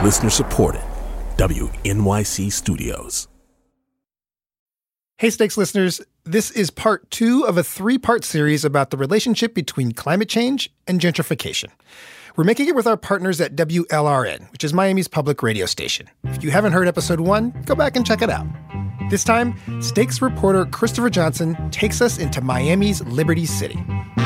Listener supported. WNYC Studios. Hey, Stakes listeners. This is part 2 of a 3-part series about the relationship between climate change and gentrification. We're making it with our partners at WLRN, which is Miami's public radio station. If you haven't heard episode 1, go back and check it out. This time, Stakes reporter Christopher Johnson takes us into Miami's Liberty City.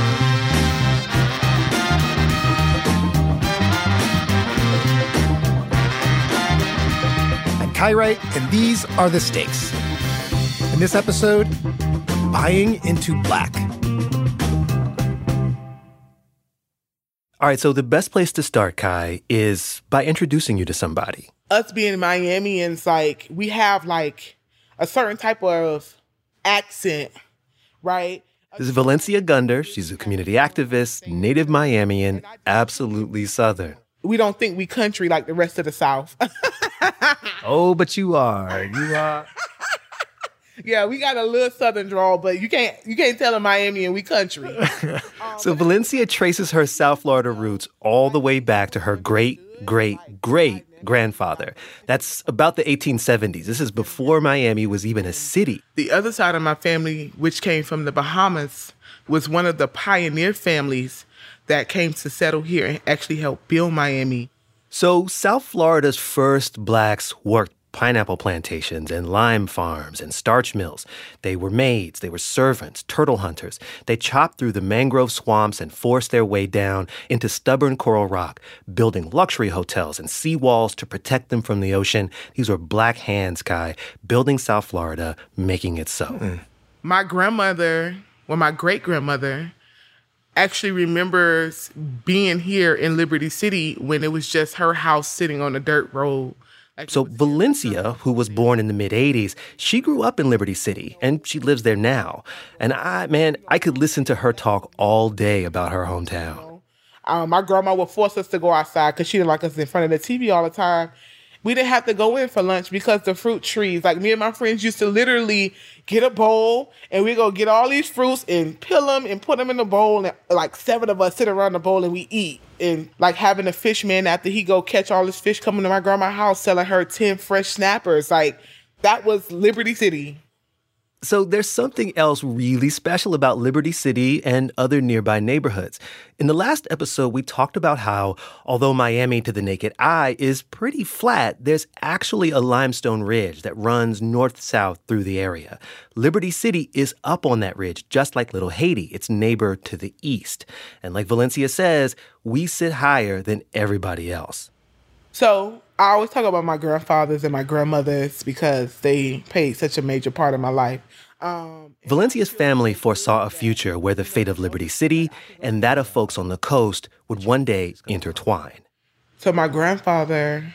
I'm Kai Wright, and these are the stakes. In this episode, buying into black. All right, so the best place to start, Kai, is by introducing you to somebody. Us being Miamians, like, we have, like, a certain type of accent, right? This is Valencia Gunder. She's a community activist, native Miamian, absolutely Southern. We don't think we country like the rest of the South. Oh, but you are. You are. Yeah, we got a little Southern drawl, but you can't tell a Miamian we country. So Valencia traces her South Florida roots all the way back to her great-great-great-grandfather. That's about the 1870s. This is before Miami was even a city. The other side of my family, which came from the Bahamas, was one of the pioneer families that came to settle here and actually help build Miami. So South Florida's first blacks worked pineapple plantations and lime farms and starch mills. They were maids, they were servants, turtle hunters. They chopped through the mangrove swamps and forced their way down into stubborn coral rock, building luxury hotels and seawalls to protect them from the ocean. These were black hands, Kai, building South Florida, making it so. My grandmother, my great-grandmother, actually remembers being here in Liberty City when it was just her house sitting on a dirt road. So Valencia, who was born in the mid-'80s, she grew up in Liberty City, and she lives there now. And I could listen to her talk all day about her hometown. My grandma would force us to go outside because she didn't like us in front of the TV all the time. We didn't have to go in for lunch because the fruit trees, like me and my friends used to literally get a bowl and we go get all these fruits and peel them and put them in the bowl. And like 7 of us sit around the bowl and we eat. And like having a fish man after he go catch all his fish coming to my grandma's house selling her 10 fresh snappers. Like that was Liberty City. So there's something else really special about Liberty City and other nearby neighborhoods. In the last episode, we talked about how, although Miami to the naked eye is pretty flat, there's actually a limestone ridge that runs north-south through the area. Liberty City is up on that ridge, just like Little Haiti, its neighbor to the east. And like Valencia says, we sit higher than everybody else. So I always talk about my grandfathers and my grandmothers because they played such a major part of my life. Valencia's family foresaw a future where the fate of Liberty City and that of folks on the coast would one day intertwine. So my grandfather,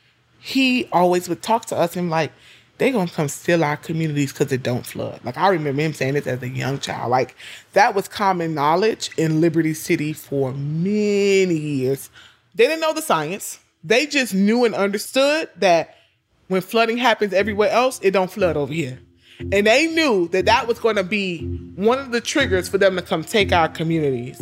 he always would talk to us and like, they're going to come steal our communities because it don't flood. Like, I remember him saying this as a young child. Like, that was common knowledge in Liberty City for many years. They didn't know the science. They just knew and understood that when flooding happens everywhere else, it don't flood over here. And they knew that that was going to be one of the triggers for them to come take our communities.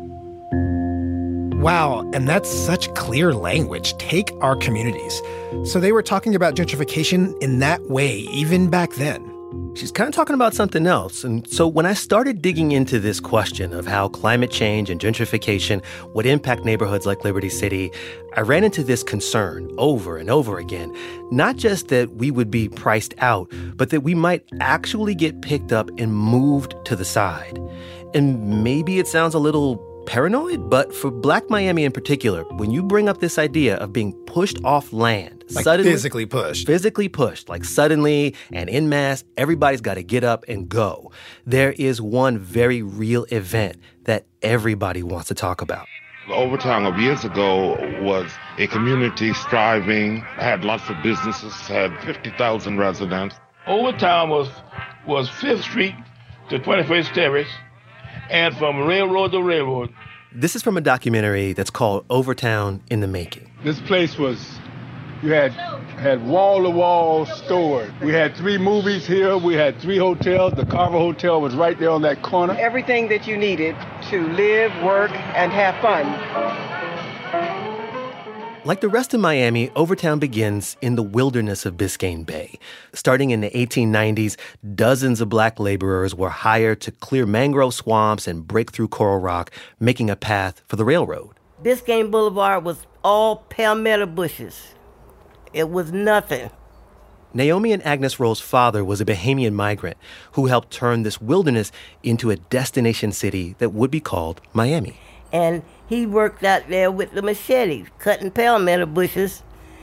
Wow, and that's such clear language. Take our communities. So they were talking about gentrification in that way, even back then. She's kind of talking about something else. And so when I started digging into this question of how climate change and gentrification would impact neighborhoods like Liberty City, I ran into this concern over and over again. Not just that we would be priced out, but that we might actually get picked up and moved to the side. And maybe it sounds a little paranoid, but for Black Miami in particular, when you bring up this idea of being pushed off land, like suddenly, physically pushed, like suddenly and en masse, everybody's got to get up and go. There is one very real event that everybody wants to talk about. Overtown of years ago was a community striving, had lots of businesses, had 50,000 residents. Overtown was 5th Street to 21st Terrace, and from railroad to railroad. This is from a documentary that's called Overtown in the Making. This place was, you had wall-to-wall stores. We had 3 movies here. We had 3 hotels. The Carver Hotel was right there on that corner. Everything that you needed to live, work, and have fun. Like the rest of Miami, Overtown begins in the wilderness of Biscayne Bay. Starting in the 1890s, dozens of black laborers were hired to clear mangrove swamps and break through coral rock, making a path for the railroad. Biscayne Boulevard was all palmetto bushes. It was nothing. Naomi and Agnes Roll's father was a Bahamian migrant who helped turn this wilderness into a destination city that would be called Miami. And he worked out there with the machete, cutting palmetto bushes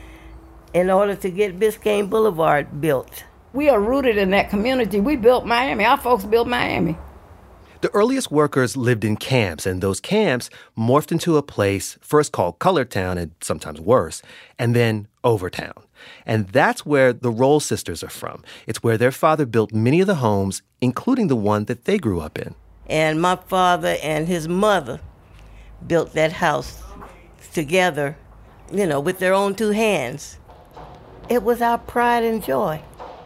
in order to get Biscayne Boulevard built. We are rooted in that community. We built Miami. Our folks built Miami. The earliest workers lived in camps, and those camps morphed into a place first called Colored Town, and sometimes worse, and then Overtown. And that's where the Roll sisters are from. It's where their father built many of the homes, including the one that they grew up in. And my father and his mother built that house together, with their own two hands. It was our pride and joy.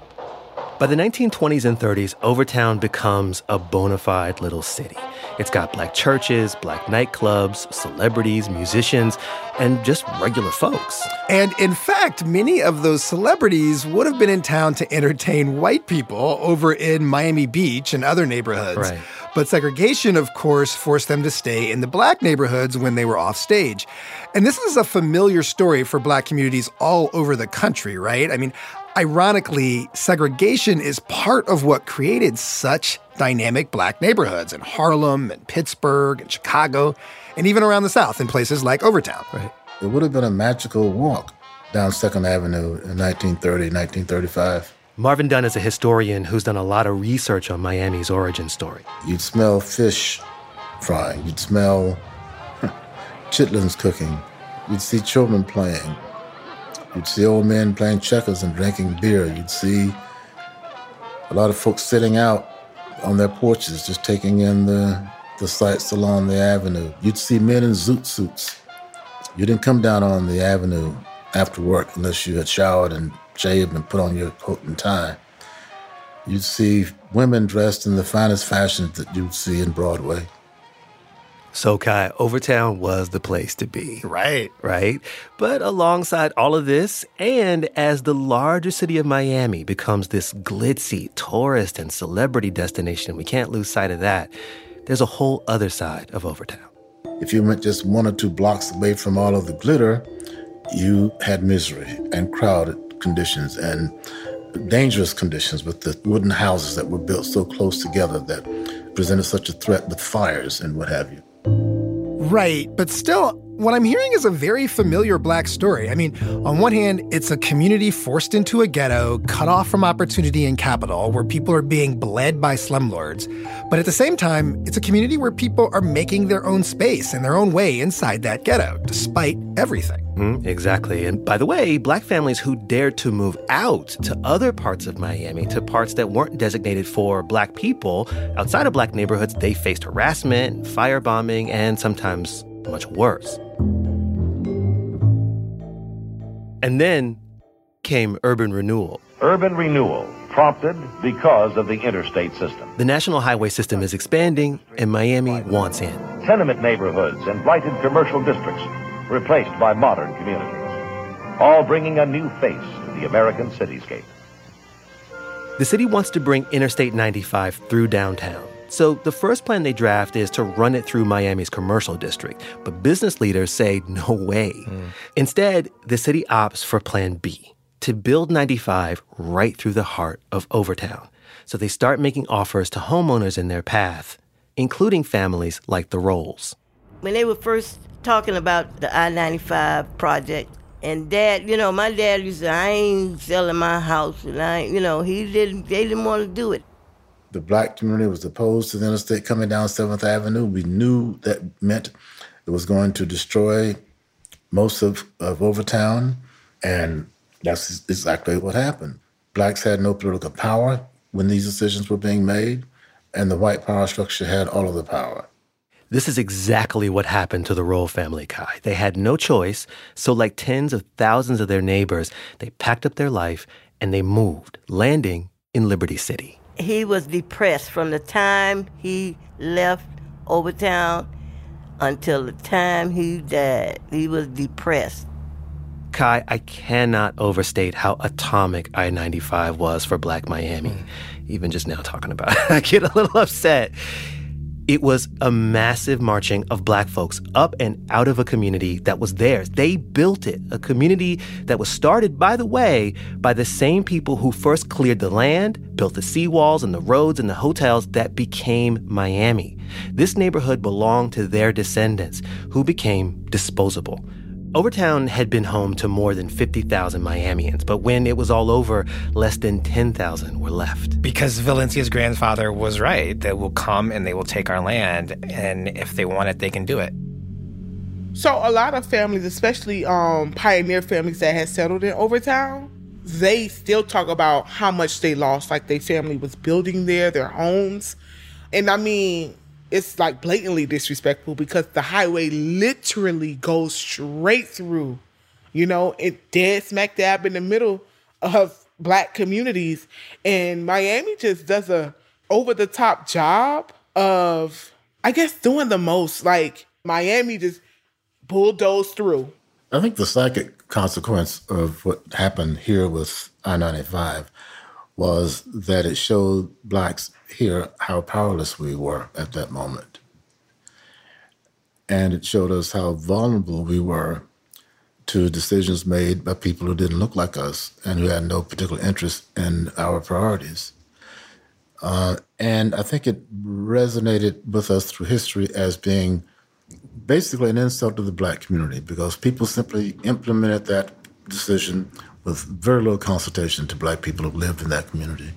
By the 1920s and 30s, Overtown becomes a bona fide little city. It's got black churches, black nightclubs, celebrities, musicians, and just regular folks. And in fact, many of those celebrities would have been in town to entertain white people over in Miami Beach and other neighborhoods. Right. But segregation, of course, forced them to stay in the black neighborhoods when they were off stage. And this is a familiar story for black communities all over the country, right? I mean, ironically, segregation is part of what created such dynamic black neighborhoods in Harlem and Pittsburgh and Chicago, and even around the South in places like Overtown. Right. It would have been a magical walk down 2nd Avenue in 1930, 1935. Marvin Dunn is a historian who's done a lot of research on Miami's origin story. You'd smell fish frying. You'd smell chitlins cooking. You'd see children playing. You'd see old men playing checkers and drinking beer. You'd see a lot of folks sitting out on their porches just taking in the sights along the avenue. You'd see men in zoot suits. You didn't come down on the avenue after work unless you had showered and shaved and put on your coat and tie. You'd see women dressed in the finest fashions that you'd see in Broadway. So, Kai, Overtown was the place to be. Right. Right? But alongside all of this, and as the larger city of Miami becomes this glitzy tourist and celebrity destination, we can't lose sight of that, there's a whole other side of Overtown. If you went just 1 or 2 blocks away from all of the glitter, you had misery and crowded conditions and dangerous conditions with the wooden houses that were built so close together that presented such a threat with fires and what have you. Right, but still, what I'm hearing is a very familiar black story. I mean, on one hand, it's a community forced into a ghetto, cut off from opportunity and capital, where people are being bled by slumlords. But at the same time, it's a community where people are making their own space and their own way inside that ghetto, despite everything. Exactly. And by the way, black families who dared to move out to other parts of Miami, to parts that weren't designated for black people, outside of black neighborhoods, they faced harassment, firebombing, and sometimes much worse. And then came urban renewal. Urban renewal, prompted because of the interstate system. The national highway system is expanding, and Miami wants in. Tenement neighborhoods and blighted commercial districts replaced by modern communities, all bringing a new face to the American cityscape. The city wants to bring Interstate 95 through downtown. So the first plan they draft is to run it through Miami's commercial district. But business leaders say no way. Instead, the city opts for Plan B, to build 95 right through the heart of Overtown. So they start making offers to homeowners in their path, including families like the Rolls. When they were first talking about the I-95 project, and my dad used to say, I ain't selling my house, and they didn't want to do it. The black community was opposed to the interstate coming down 7th Avenue. We knew that meant it was going to destroy most of Overtown, and that's exactly what happened. Blacks had no political power when these decisions were being made, and the white power structure had all of the power. This is exactly what happened to the Roll family, Kai. They had no choice, so like tens of thousands of their neighbors, they packed up their life and they moved, landing in Liberty City. He was depressed from the time he left Overtown until the time he died. He was depressed. Kai, I cannot overstate how atomic I-95 was for Black Miami. Even just now talking about it, I get a little upset. It was a massive marching of Black folks up and out of a community that was theirs. They built it, a community that was started, by the way, by the same people who first cleared the land, built the seawalls and the roads and the hotels that became Miami. This neighborhood belonged to their descendants, who became disposable. Overtown had been home to more than 50,000 Miamians, but when it was all over, less than 10,000 were left. Because Valencia's grandfather was right. They will come and they will take our land, and if they want it, they can do it. So a lot of families, especially pioneer families that had settled in Overtown, they still talk about how much they lost, like their family was building there, their homes. And I mean, it's like blatantly disrespectful because the highway literally goes straight through, it dead smack dab in the middle of Black communities. And Miami just does a over-the-top job of, I guess, doing the most. Like, Miami just bulldozed through. I think the psychic consequence of what happened here with I-95 was that it showed Blacks here how powerless we were at that moment. And it showed us how vulnerable we were to decisions made by people who didn't look like us and who had no particular interest in our priorities. And I think it resonated with us through history as being basically an insult to the Black community because people simply implemented that decision with very little consultation to Black people who lived in that community.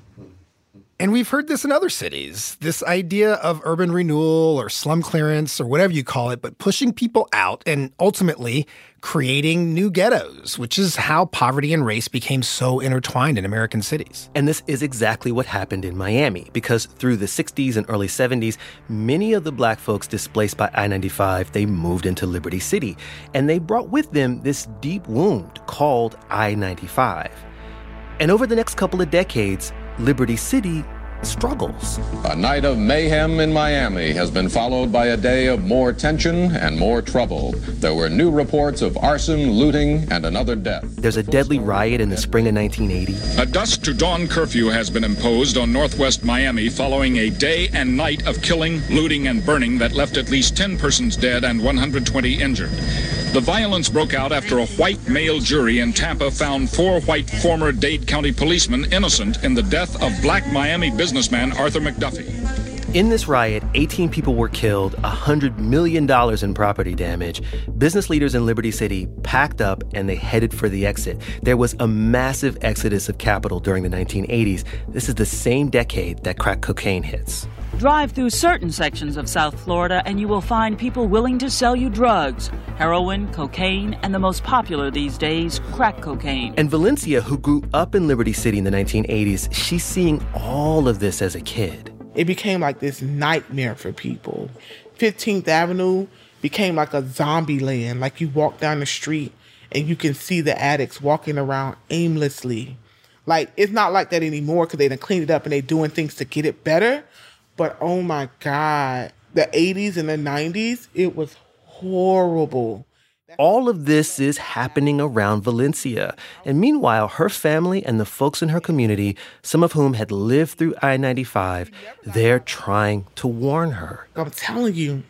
And we've heard this in other cities, this idea of urban renewal or slum clearance or whatever you call it, but pushing people out and ultimately creating new ghettos, which is how poverty and race became so intertwined in American cities. And this is exactly what happened in Miami, because through the 60s and early 70s, many of the Black folks displaced by I-95, they moved into Liberty City, and they brought with them this deep wound called I-95. And over the next couple of decades, Liberty City struggles. A night of mayhem in Miami has been followed by a day of more tension and more trouble. There were new reports of arson, looting, and another death. There's a deadly riot in the spring of 1980. A dusk to dawn curfew has been imposed on northwest Miami following a day and night of killing, looting, and burning that left at least 10 persons dead and 120 injured. The violence broke out after a white male jury in Tampa found 4 white former Dade County policemen innocent in the death of Black Miami businessman Arthur McDuffie. In this riot, 18 people were killed, $100 million in property damage. Business leaders in Liberty City packed up and they headed for the exit. There was a massive exodus of capital during the 1980s. This is the same decade that crack cocaine hits. Drive through certain sections of South Florida and you will find people willing to sell you drugs, heroin, cocaine, and the most popular these days, crack cocaine. And Valencia, who grew up in Liberty City in the 1980s, she's seeing all of this as a kid. It became like this nightmare for people. 15th Avenue became like a zombie land. Like you walk down the street and you can see the addicts walking around aimlessly. Like, it's not like that anymore because they done cleaned it up and they doing things to get it better. But oh my God, the 80s and the 90s, it was horrible. All of this is happening around Valencia. And meanwhile, her family and the folks in her community, some of whom had lived through I-95, they're trying to warn her. I'm telling you,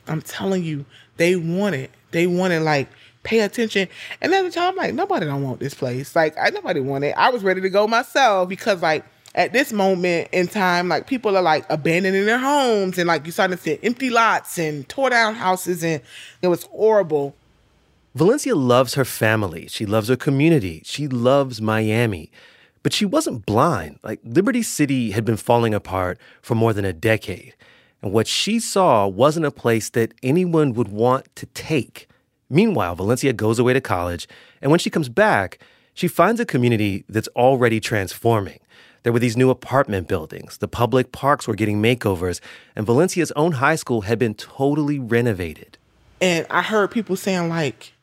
they want it. They want it, like, pay attention. And at the time, like, nobody don't want this place. Like, nobody want it. I was ready to go myself because, like, at this moment in time, like, people are, like, abandoning their homes and, like, you're starting to see empty lots and tore down houses, and it was horrible. Valencia loves her family. She loves her community. She loves Miami. But she wasn't blind. Like, Liberty City had been falling apart for more than a decade. And what she saw wasn't a place that anyone would want to take. Meanwhile, Valencia goes away to college, and when she comes back, she finds a community that's already transforming. There were these new apartment buildings. The public parks were getting makeovers, and Valencia's own high school had been totally renovated. And I heard people saying, like,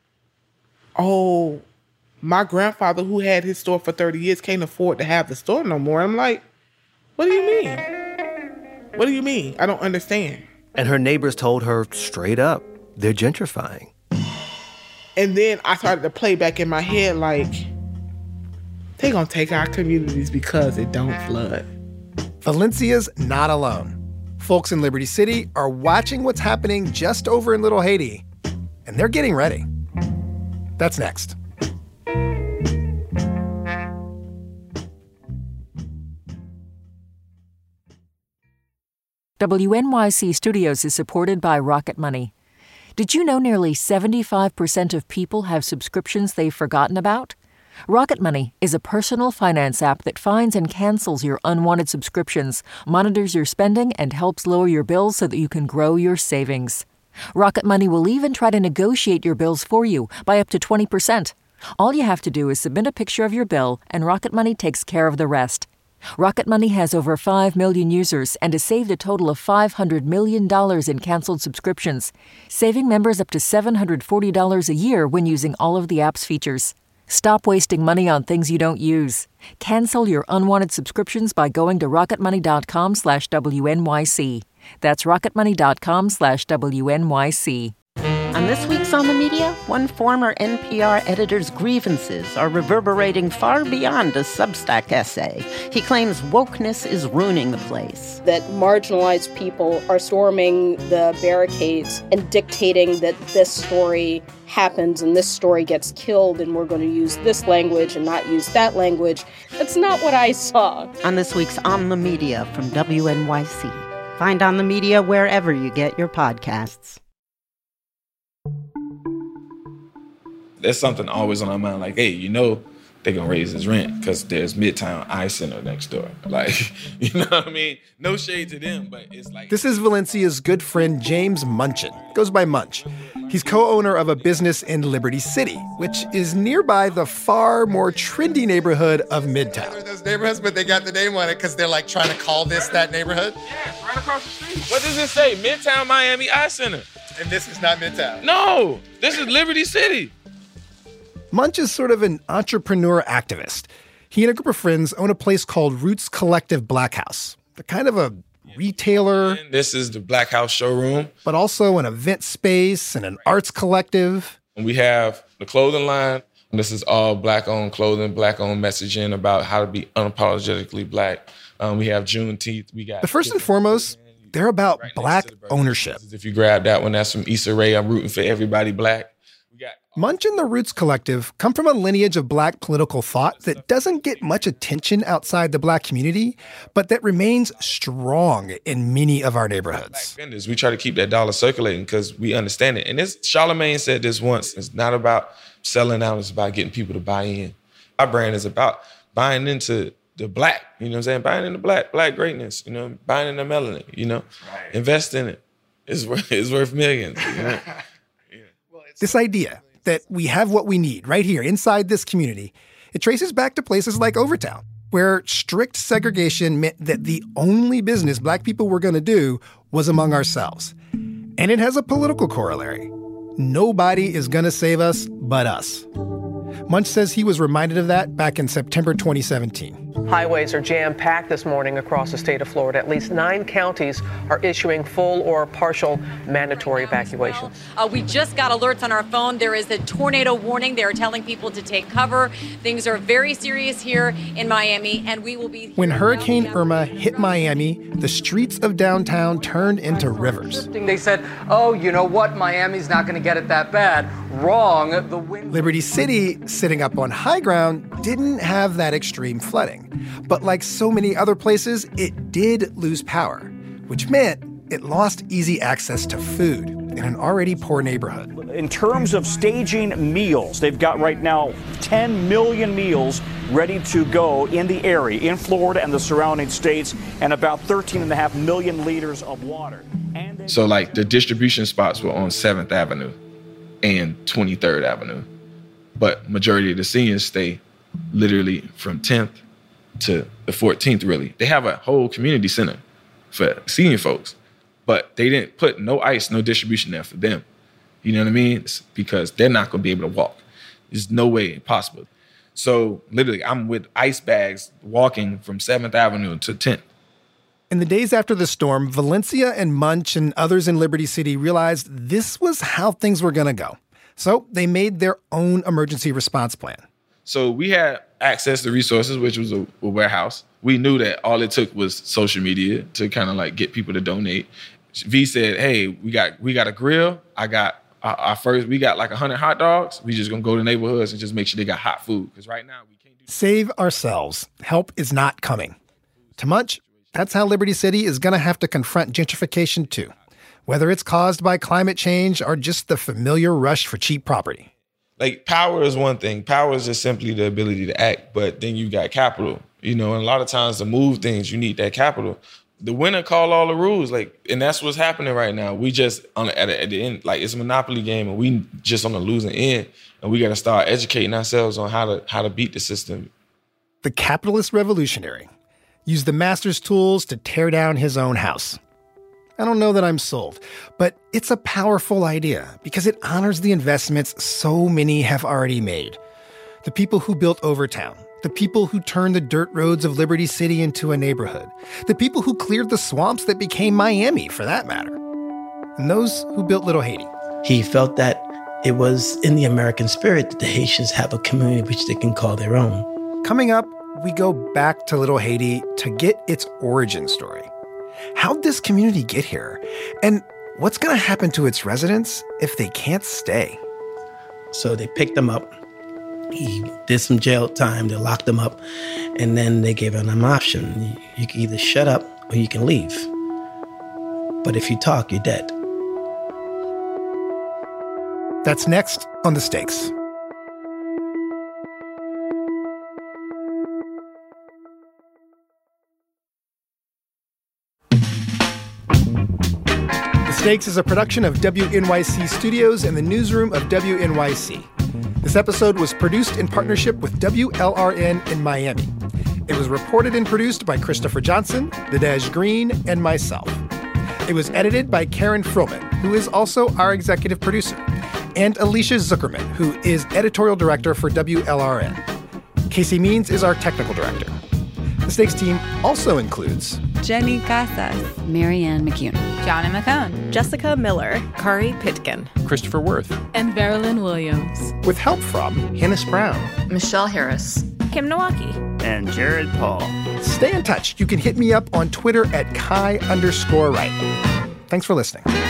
oh, my grandfather who had his store for 30 years can't afford to have the store no more. I'm like, what do you mean? What do you mean? I don't understand. And her neighbors told her straight up, they're gentrifying. And then I started to play back in my head like, they gonna take our communities because it don't flood. Valencia's not alone. Folks in Liberty City are watching what's happening just over in Little Haiti, and they're getting ready. That's next. WNYC Studios is supported by Rocket Money. Did you know nearly 75% of people have subscriptions they've forgotten about? Rocket Money is a personal finance app that finds and cancels your unwanted subscriptions, monitors your spending, and helps lower your bills so that you can grow your savings. Rocket Money will even try to negotiate your bills for you by up to 20%. All you have to do is submit a picture of your bill, and Rocket Money takes care of the rest. Rocket Money has over 5 million users and has saved a total of $500 million in canceled subscriptions, saving members up to $740 a year when using all of the app's features. Stop wasting money on things you don't use. Cancel your unwanted subscriptions by going to rocketmoney.com/WNYC. That's rocketmoney.com/WNYC. On this week's On the Media, one former NPR editor's grievances are reverberating far beyond a Substack essay. He claims wokeness is ruining the place. That marginalized people are storming the barricades and dictating that this story happens and this story gets killed and we're going to use this language and not use that language. That's not what I saw. On this week's On the Media from WNYC. Find On the Media wherever you get your podcasts. There's something always on our mind, like, hey, they're going to raise his rent because there's Midtown Eye Center next door. Like, you know what I mean? No shade to them, but it's like... This is Valencia's good friend James Munchin. Goes by Munch. He's co-owner of a business in Liberty City, which is nearby the far more trendy neighborhood of Midtown. Those neighborhoods, but they got the name on it because they're like trying to call this that neighborhood? Yeah, it's right across the street. What does it say? Midtown Miami Eye Center. And this is not Midtown? No, this is Liberty City. Munch is sort of an entrepreneur activist. He and a group of friends own a place called Roots Collective Black House. They're kind of a retailer. And this is the Black House showroom. But also an event space and an arts collective. And we have the clothing line. This is all Black-owned clothing, Black-owned messaging about how to be unapologetically Black. We have Juneteenth. But first and foremost, they're about Black ownership. If you grab that one, that's from Issa Rae. I'm rooting for everybody Black. Munch and the Roots Collective come from a lineage of Black political thought that doesn't get much attention outside the Black community, but that remains strong in many of our neighborhoods. We try to keep that dollar circulating because we understand it. And Charlamagne said this once, it's not about selling out, it's about getting people to buy in. Our brand is about buying into the Black, you know what I'm saying? Buying into Black greatness, buying into melanin, Right. Invest in it. It's worth millions, This idea that we have what we need right here inside this community, it traces back to places like Overtown, where strict segregation meant that the only business Black people were going to do was among ourselves. And it has a political corollary. Nobody is going to save us but us. Munch says he was reminded of that back in September 2017. Highways are jam-packed this morning across the state of Florida. At least 9 counties are issuing full or partial mandatory evacuations. We just got alerts on our phone. There is a tornado warning. They are telling people to take cover. Things are very serious here in Miami, and we will be... When Hurricane Irma hit Miami, the streets of downtown turned into rivers. They said, oh, you know what? Miami's not going to get it that bad. Wrong. The wind... Liberty City, sitting up on high ground, didn't have that extreme flooding. But like so many other places, it did lose power, which meant it lost easy access to food in an already poor neighborhood. In terms of staging meals, they've got right now 10 million meals ready to go in the area, in Florida and the surrounding states, and about 13.5 million liters of water. So like the distribution spots were on 7th Avenue and 23rd Avenue. But majority of the seniors stay literally from 10th to the 14th, really. They have a whole community center for senior folks, but they didn't put no ice, no distribution there for them. You know what I mean? It's because they're not going to be able to walk. There's no way possible. So literally, I'm with ice bags walking from 7th Avenue to 10th. In the days after the storm, Valencia and Munch and others in Liberty City realized this was how things were going to go. So they made their own emergency response plan. So we had access to resources, which was a warehouse. We knew that all it took was social media to kind of like get people to donate. V said, hey, we got a grill. I got we got like 100 hot dogs. We just gonna go to neighborhoods and just make sure they got hot food. Because right now we can't do. Save ourselves. Help is not coming. To Munch, that's how Liberty City is gonna have to confront gentrification too. Whether it's caused by climate change or just the familiar rush for cheap property. Like, power is one thing. Power is just simply the ability to act, but then you got capital, and a lot of times to move things, you need that capital. The winner call all the rules, and that's what's happening right now. We just, at the end, it's a monopoly game, and we just on the losing end, and we got to start educating ourselves on how to beat the system. The capitalist revolutionary used the master's tools to tear down his own house. I don't know that I'm sold, but it's a powerful idea because it honors the investments so many have already made. The people who built Overtown, the people who turned the dirt roads of Liberty City into a neighborhood, the people who cleared the swamps that became Miami, for that matter, and those who built Little Haiti. He felt that it was in the American spirit that the Haitians have a community which they can call their own. Coming up, we go back to Little Haiti to get its origin story. How'd this community get here? And what's going to happen to its residents if they can't stay? So they picked him up. He did some jail time. They locked him up. And then they gave him an option. You can either shut up or you can leave. But if you talk, you're dead. That's next on The Stakes. Stakes is a production of WNYC Studios and the newsroom of WNYC. This episode was produced in partnership with WLRN in Miami. It was reported and produced by Christopher Johnson, Nadej Green, and myself. It was edited by Karen Frillman, who is also our executive producer, and Alicia Zuckerman, who is editorial director for WLRN. Casey Means is our technical director. The Stakes team also includes Jenny Casas, Marianne McCune, Johnny McCone, Jessica Miller, Kari Pitkin, Christopher Worth, and Verilyn Williams. With help from Hannes Brown, Michelle Harris, Kim Nowaki, and Jared Paul. Stay in touch. You can hit me up on Twitter at Kai_Wright. Thanks for listening.